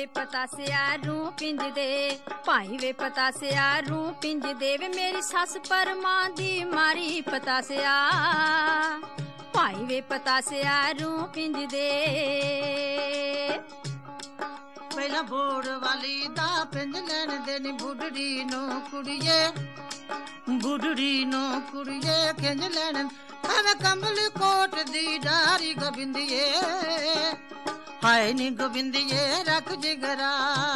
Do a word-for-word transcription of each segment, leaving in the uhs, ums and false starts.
ਪਤਾਸਿਆ ਰੂ ਪਿੰਜ ਦੇ, ਭਾਈ ਵੇ ਪਤਾਸਿਆ ਰੂ ਪਿੰਜ ਦੇ ਵੇ ਮੇਰੀ ਸੱਸ ਪਰਮਾਂ ਦੀ ਮਾਰੀ ਪਤਾਸਿਆ, ਭਾਈ ਵੇ ਪਤਾਸਿਆ ਰੂ ਪਿੰਜ ਦੇ। ਪਹਿਲਾਂ ਬੋੜ ਵਾਲੀ ਦਾ ਪਿੰਜ ਲੈਣ ਦੇ ਨੀ ਬੁੱਢੜੀ ਨੂੰ ਕੁੜੀਏ, ਬੁੱਢੜੀ ਨੂੰ ਕੁੜੀਏ ਖਿੰਜ ਲੈਣ ਐਵੇਂ ਕੰਬਲ ਕੋਟ ਦੀ ਡਾਰੀ ਗੋਬਿੰਦੀਏ, ਹਾਏ ਨੀ ਗੋਬਿੰਦੀਏ ਰੱਖ ਜਿਗਰਾ।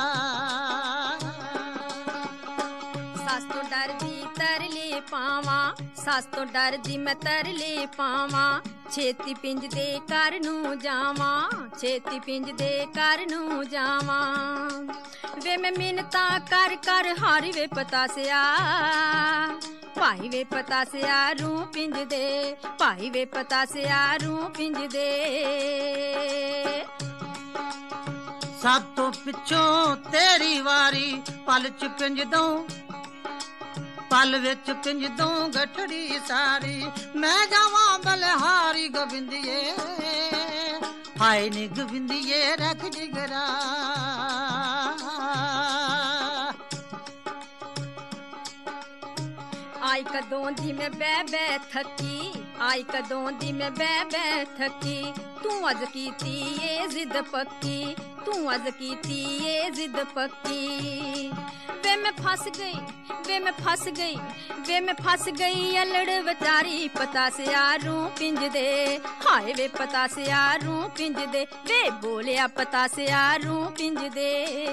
ਸੱਸ ਤੋਂ ਡਰਦੀ ਤਰਲੇ ਪਾਵਾਂ, ਸੱਸ ਤੋਂ ਡਰਦੀ ਮੈਂ ਤਰਲੇ ਪਾਵਾਂ, ਛੇਤੀ ਪਿੰਜ ਦੇ ਘਰ ਨੂੰ ਜਾਵਾਂ, ਛੇਤੀ ਪਿੰਜ ਦੇ ਘਰ ਨੂੰ ਜਾਵਾਂ। ਵੇ ਮੈਂ ਮਿੰਨਤਾਂ ਕਰ ਕਰ ਹਾਰੀ ਵੇ ਪਤਾਸਿਆ, ਭਾਈ ਵੇ ਪਤਾਸਿਆ ਰੂ ਪਿੰਜ ਦੇ, ਭਾਈ ਵੇ ਪਤਾਸਿਆ ਰੂ ਪਿੰਜ ਦੇ। ਸਭ ਤੋਂ ਪਿੱਛੋਂ ਤੇਰੀ ਵਾਰੀ ਪਲ ਚ ਪਿੰਜ ਦਊਂ, ਪਲ ਵਿੱਚ ਪਿੰਜ ਦਊਂ ਗਠੜੀ ਸਾਰੀ, ਮੈਂ ਜਾਵਾਂ ਬਲਿਹਾਰੀ ਗੋਬਿੰਦੀਏ, ਹਾਏ ਨੀ ਗੋਬਿੰਦੀਏ ਰੱਖ ਜਿਗਰਾ। ਆਈ ਕਦੋਂ ਦੀ ਮੈਂ ਬਹਿ ਬਹਿ ਥੱਕੀ, ਆਈ ਕਦੋਂ ਦੀ ਮੈਂ ਬਹਿ ਬਹਿ ਥੱਕੀ, ਤੂੰ ਅੱਜ ਕੀਤੀ ਏ ਜ਼ਿੱਦ ਪੱਕੀ, ਤੂੰ ਅੱਜ ਕੀਤੀ ਏ ਜ਼ਿੱਦ ਪੱਕੀ। ਵੇ ਮੈਂ ਫਸ ਗਈ, ਵੇ ਮੈਂ ਫਸ ਗਈ, ਵੇ ਮੈਂ ਫਸ ਗਈ ਅਲੜ ਵਿਚਾਰੀ ਪਤਾਸਿਆ ਰੂ ਪਿੰਜ ਦੇ, ਹਾਏ ਵੇ ਪਤਾਸਿਆ ਰੂ ਪਿੰਜ ਦੇ, ਵੇ ਬੋਲਿਆ ਪਤਾਸਿਆ ਰੂ ਪਿੰਜ ਦੇ।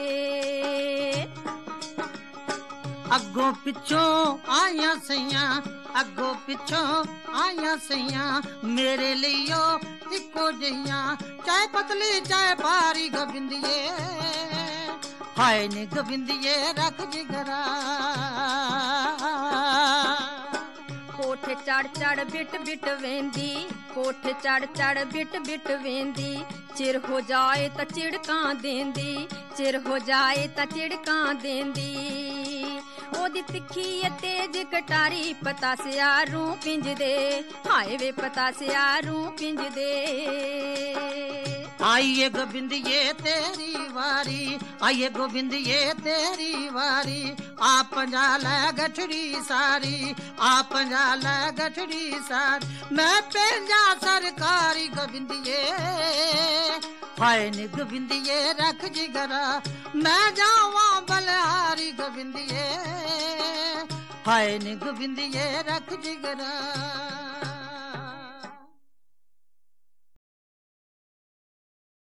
ਅੱਗੋਂ ਪਿੱਛੋਂ ਆਈਆਂ ਸਈਆਂ, ਅੱਗੋਂ ਪਿੱਛੋਂ ਆਈਆਂ ਸਈਆਂ, ਮੇਰੇ ਲਈਓ ਇੱਕੋ ਜਿਹੀਆਂ, ਚਾਹੇ ਪਤਲੀ ਚਾਹੇ ਭਾਰੀ ਗੋਬਿੰਦੀਏ, ਹਾਏ ਨੀ ਗੋਬਿੰਦੀਏ ਰੱਖ ਜਿਗਰਾ। ਕੋਠੇ ਚੜ ਚੜ ਬਿਟ ਬਿਟ ਵੇਂਦੀ, ਕੋਠੇ ਚੜ ਚੜ ਬਿਟ ਬਿਟ ਵੇਂਦੀ, ਚਿਰ ਹੋ ਜਾਏ ਤਾਂ ਝਿੜਕਾਂ ਦੇਂਦੀ, ਚਿਰ ਹੋ ਜਾਏ ਤਾਂ ਝਿੜਕਾਂ ਦੇਂਦੀ। ਉਹਦੀ ਤਿੱਖੀ ਏ ਤੇਜ ਕਟਾਰੀ ਪਤਾਸਿਆ ਰੂ ਪਿੰਜ ਦੇ, ਹਾਏ ਵੇ ਪਤਾਸਿਆ ਰੂ ਪਿੰਜ ਦੇ। ਆਈਏ ਗੋਬਿੰਦੀਏ ਤੇਰੀ ਵਾਰੀ, ਆਈਏ ਗੋਬਿੰਦੀਏ ਤੇਰੀ ਵਾਰੀ, ਆ ਪੰਜਾ ਲੈ ਗਠੜੀ ਸਾਰੀ, ਆ ਪੰਜਾ ਲੈ ਗਠੜੀ ਸਾਰੀ, ਮੈਂ ਪੰਜਾ ਸਰਕਾਰੀ ਗੋਬਿੰਦੀਏ, ਹਾਏ ਨੀ ਗੋਬਿੰਦੀਏ ਰੱਖ ਜਿਗਰਾ। ਮੈਂ ਜਾਵਾਂ ਬਲਿਹਾਰੀ ਗੋਬਿੰਦੀਏ, ਹਾਏ ਨੀ ਗੋਬਿੰਦੀਏ ਰੱਖ ਜਿਗਰਾ।